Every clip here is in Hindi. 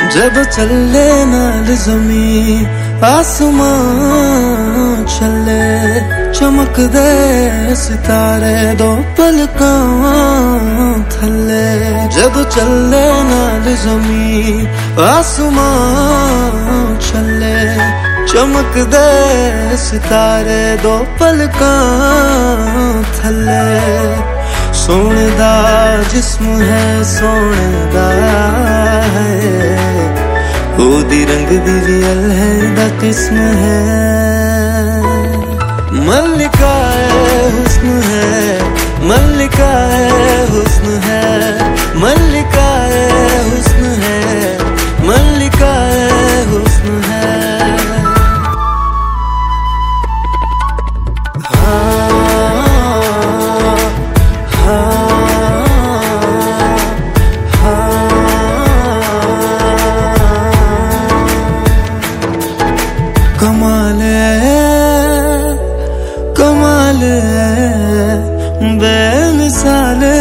जब चले नाल जमी आसमान चले, चमकदे सितारे दो पलकां थले। जब चले नाल जमी आसमान चले, चमकदे सितारे दो पलकां थले। सोने दा जिस्म है सोने दा है, ओदी रंग दी रियल है दा किस्म है। मल्लिका हुस्न है, मल्लिका हुस्न है, मल्लिका हुस्न है, मल्लिका हुस्न है। कमाले कमाले बेमिसाले,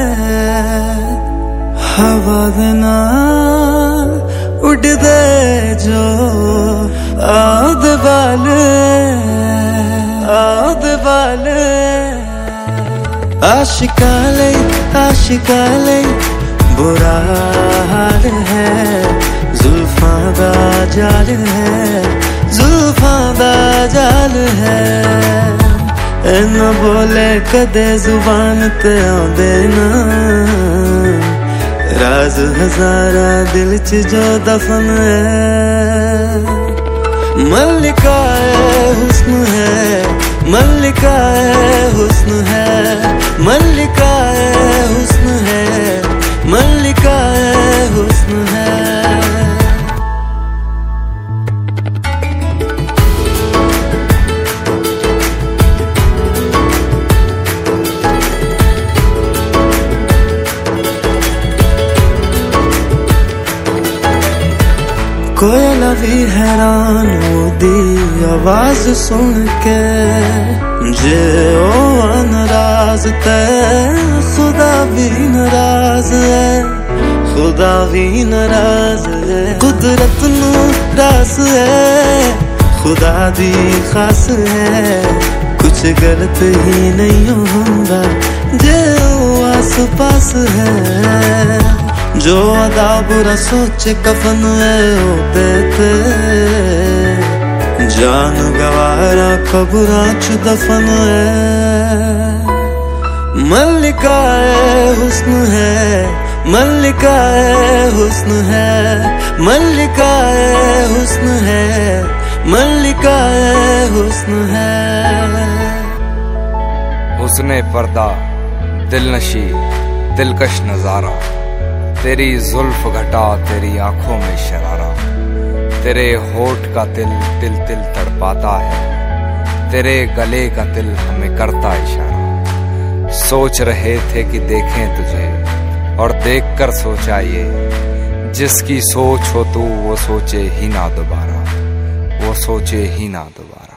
हवा दे नाल उड़दे जो आद वाले, आद वाले। आशिकाले आशिकाले बुरा हाल है, जुल्फां दा जाल है, जुल्फां दा जाल है। इन्ना बोले कदे जुबान ते आंदे ना, राज हजारा दिल च जो दफन है। मल्लिका हुस्न है, मल्लिका हुस्न है, मल्लिका हुस्न है, मल्लिका हुस्न है। कोयला भी हैरान ओदी आवाज सुन के, जे ओ नाराज ते खुदा भी नाराज है, खुदा भी नाराज है। कुदरत नू रास है, खुदा दी खास है, कुछ गलत ही नहीं होंदा जे ओ आस पास है। जो अदा बुरा सोचे कफन है ओ देते, जान गवारा कब्रां च दफन है। मल्लिका हुस्न है, मल्लिका हुस्न है, मल्लिका हुस्न है, मल्लिका हुस्न है। हुस्ने पर्दा दिलनशी दिलकश नजारा, तेरी जुल्फ घटा तेरी आंखों में शरारा। तेरे होठ का तिल तिल तिल तड़पाता है, तेरे गले का तिल हमें करता इशारा। सोच रहे थे कि देखें तुझे और देखकर सोचा ये, जिसकी सोच हो तू वो सोचे ही ना दोबारा, वो सोचे ही ना दोबारा।